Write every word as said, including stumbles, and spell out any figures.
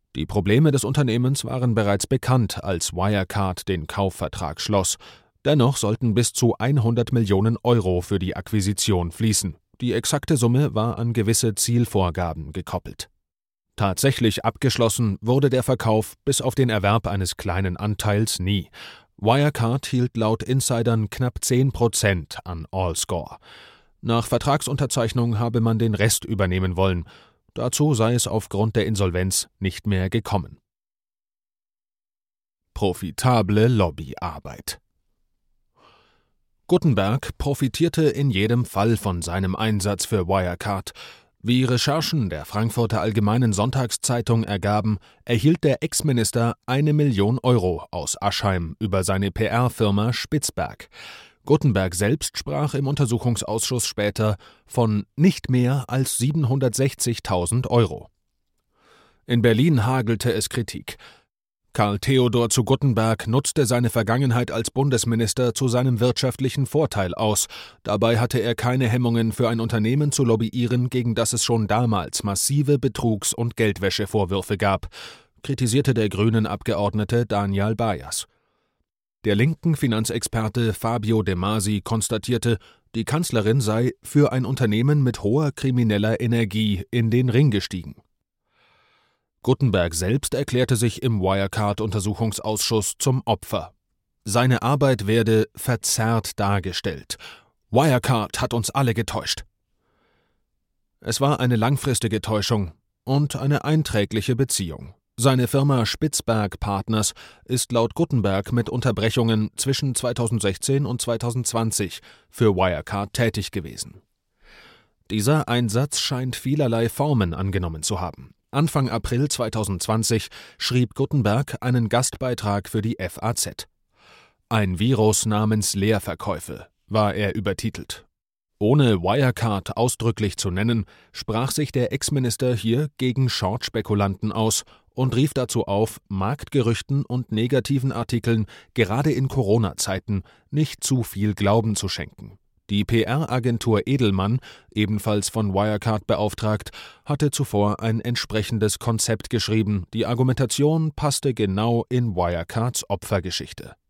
Die Probleme des Unternehmens waren bereits bekannt, als Wirecard den Kaufvertrag schloss. Dennoch sollten bis zu hundert Millionen Euro für die Akquisition fließen. Die exakte Summe war an gewisse Zielvorgaben gekoppelt. Tatsächlich abgeschlossen wurde der Verkauf bis auf den Erwerb eines kleinen Anteils nie. Wirecard hielt laut Insidern knapp zehn Prozent an Allscore. Nach Vertragsunterzeichnung habe man den Rest übernehmen wollen. Dazu sei es aufgrund der Insolvenz nicht mehr gekommen. Profitable Lobbyarbeit. Guttenberg profitierte in jedem Fall von seinem Einsatz für Wirecard. Wie Recherchen der Frankfurter Allgemeinen Sonntagszeitung ergaben, erhielt der Ex-Minister eine Million Euro aus Aschheim über seine P R-Firma Spitzberg. Guttenberg selbst sprach im Untersuchungsausschuss später von nicht mehr als siebenhundertsechzigtausend Euro. In Berlin hagelte es Kritik. Karl Theodor zu Guttenberg nutzte seine Vergangenheit als Bundesminister zu seinem wirtschaftlichen Vorteil aus. Dabei hatte er keine Hemmungen, für ein Unternehmen zu lobbyieren, gegen das es schon damals massive Betrugs- und Geldwäschevorwürfe gab, kritisierte der Grünen-Abgeordnete Daniel Bayers. Der linken Finanzexperte Fabio De Masi konstatierte, die Kanzlerin sei für ein Unternehmen mit hoher krimineller Energie in den Ring gestiegen. Guttenberg selbst erklärte sich im Wirecard-Untersuchungsausschuss zum Opfer. Seine Arbeit werde verzerrt dargestellt. Wirecard hat uns alle getäuscht. Es war eine langfristige Täuschung und eine einträgliche Beziehung. Seine Firma Spitzberg Partners ist laut Guttenberg mit Unterbrechungen zwischen zweitausendsechzehn und zweitausendzwanzig für Wirecard tätig gewesen. Dieser Einsatz scheint vielerlei Formen angenommen zu haben. Anfang April zweitausendzwanzig schrieb Guttenberg einen Gastbeitrag für die F A Z. Ein Virus namens Leerverkäufe war er übertitelt. Ohne Wirecard ausdrücklich zu nennen, sprach sich der Ex-Minister hier gegen Short-Spekulanten aus und rief dazu auf, Marktgerüchten und negativen Artikeln gerade in Corona-Zeiten nicht zu viel Glauben zu schenken. Die P R-Agentur Edelmann, ebenfalls von Wirecard beauftragt, hatte zuvor ein entsprechendes Konzept geschrieben. Die Argumentation passte genau in Wirecards Opfergeschichte.